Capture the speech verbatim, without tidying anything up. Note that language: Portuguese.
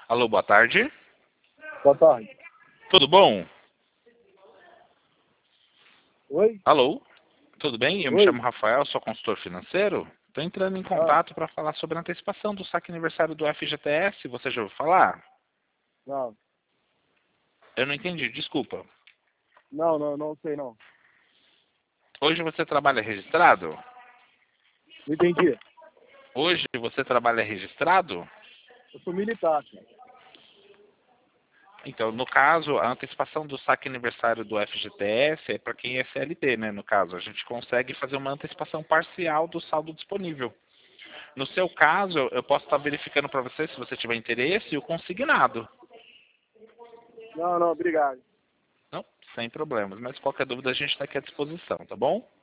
Alô, boa tarde. Boa tarde. Tudo bom? Oi? Alô? Tudo bem? Eu me Oi? chamo Rafael, sou consultor financeiro. Estou entrando em Ah, contato para falar sobre a antecipação do saque aniversário do F G T S. Você já ouviu falar? não. Eu não entendi, desculpa. Não, não, não sei não. Hoje você trabalha registrado? Não entendi. Hoje você trabalha registrado? Eu sou militar, cara. Então, no caso, a antecipação do saque aniversário do F G T S é para quem é C L T, né? No caso, a gente consegue fazer uma antecipação parcial do saldo disponível. No seu caso, eu posso estar verificando para você, se você tiver interesse, o consignado. Não, não, obrigado. Não, sem problemas. Mas qualquer dúvida a gente está aqui à disposição, tá bom?